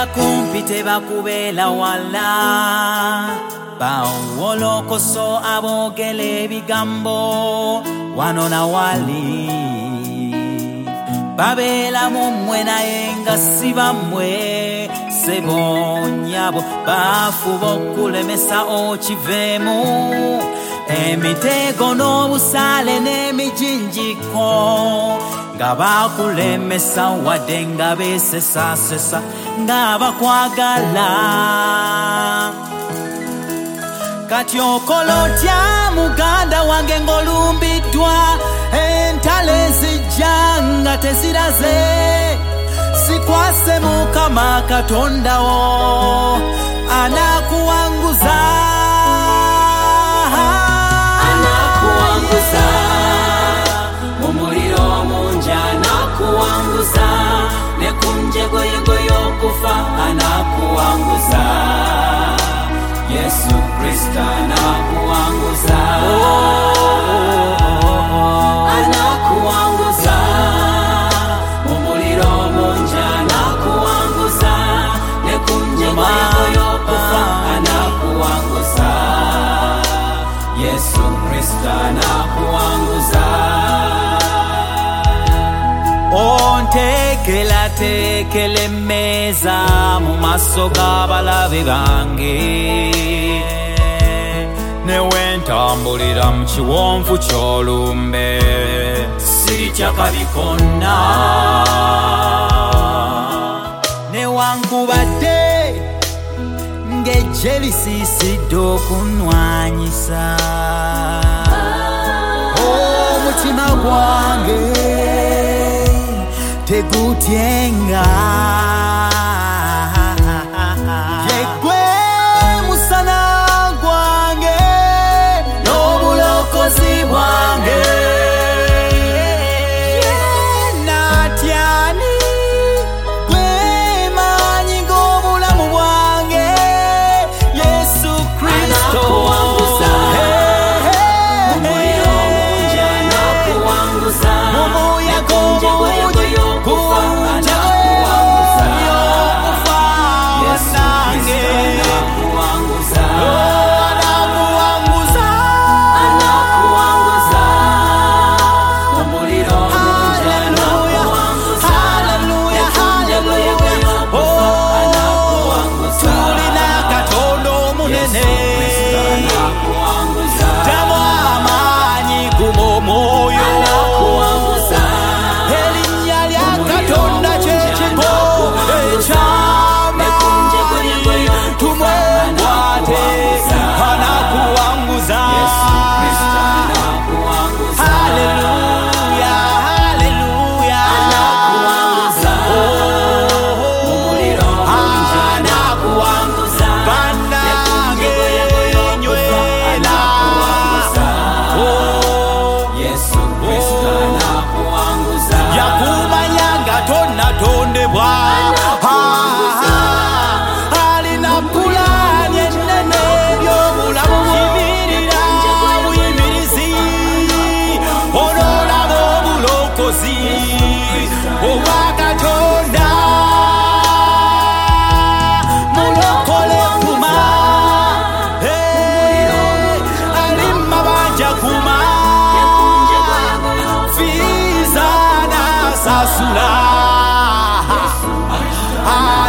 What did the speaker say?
kumpi tebakubela wala bawolokoso abogele ebigambo wano na wali babela mumwe naye nga si bamwe sebonyabo bafuba okulemesa okivemu emitego n'obusale n'emijinjiko nga bakulemesa wadde nga besesasesa nga bakwagala kati okola otya muganda wange ng'olumbiddwa entale zijja nga teziraze sikwase Mukama Katonda wo anakuwanguza mu muliro mungi anakuwanguza ne ku njegoyego y'okufa anakuwanguza Yesu Kristo anakuwanguza anakuwanguza mu muliro mungi anakuwanguza ne ku njegoyego y'okufa anakuwanguza Yesu Kristo anakuwanguza ontekela emmeza mu maaso g'abalabe bange newentambulira mu kiwonvu ky'olumbe siritya kabi konna newankubadde ng'ejje lisiisidde okunwanyisa omutima gwange tegutyenga yegwe musana gwange n'obulokozi bwange natyani gwe maanyi g'obulamu bwange Yesu Kristo Sasula